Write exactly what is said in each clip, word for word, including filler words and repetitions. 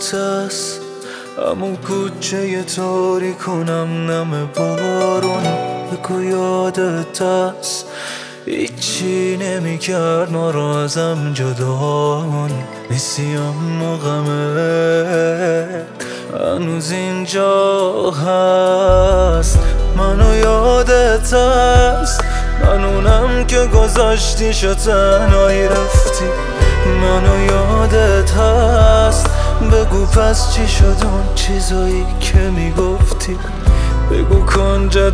یادت هست همون کوچه تاریکونم نم بارون، بگو یادت هست هیچی نمی کرد ما را ازم جدامون. نسیم و غمه هنوز اینجا هست، منو یادت هست، من اونم که گذاشتی شو تنهایی رفتی. منو یادت هست، بگو پس چی شد اون چیزایی که میگفتی. بگو کنجا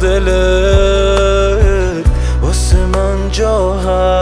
دلت واسه من جا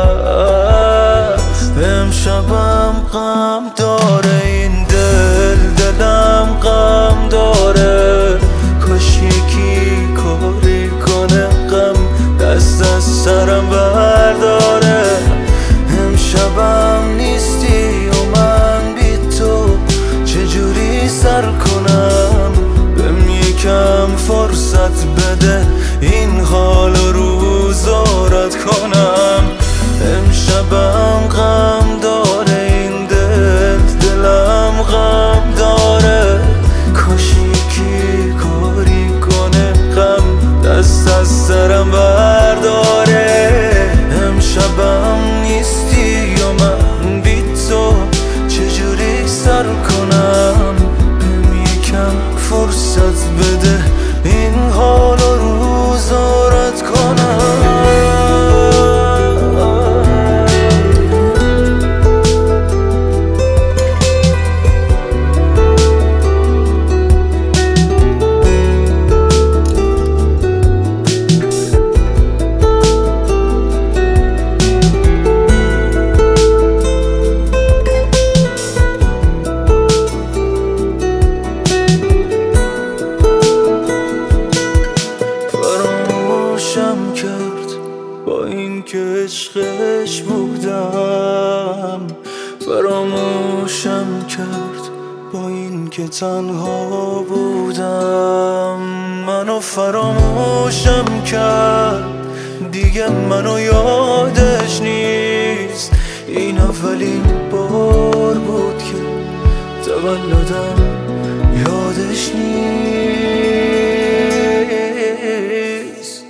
هست. امشبم غم داره این دل، دلم غم داره، کاش یکی کاری کنه غم دست از سرم برداره. امشبم نیستی و من بی تو چجوری سر کنم، بهم یکم فرصت بده این حال رو زارت کنم. امشبم غم داره این دل، دلم غم داره، کاش یکی کاری کنه غم دست از سرم برداره. امشبم نیستی و من بی تو چجوری سر کنم، بهم یکم فرصت بده این حال رو زارت کنم. فراموشم کرد با این که عشقش بودم، فراموشم کرد با این که تنها بودم. منو فراموشم کرد دیگه منو یادش نیست. این اولین بار بود که تولدم یادش نیست.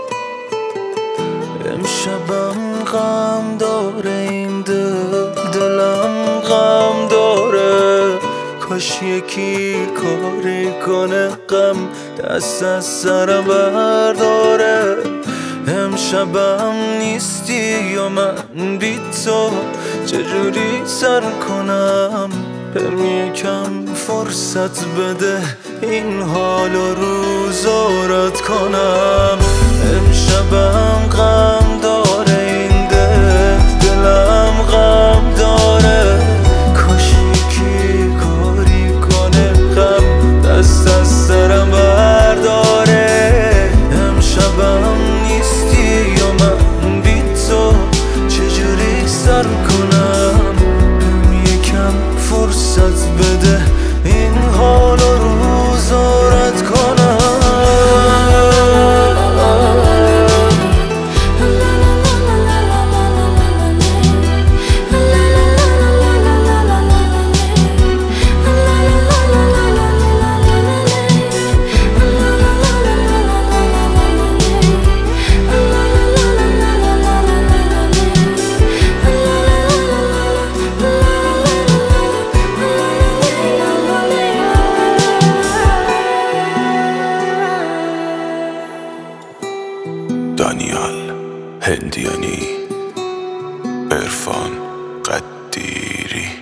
امشبم غم داره این دل، دلم غم داره، کاش یکی کاری کنه غم دست از سرم برداره. امشبم نیستی و من بی تو چجوری سر کنم، بهم یکم فرصت بده این حال رو زارت کنم. امشبم غم داره این دل، دلم غم داره، کاش یکی کاری کنه غم دست از سرم برداره. امشبم نیستی و من بی تو چجوری سر کنم، بهم یکم فرصت بده این حال رو زارت کنم. دانیال هندیانی، عرفان قدیری.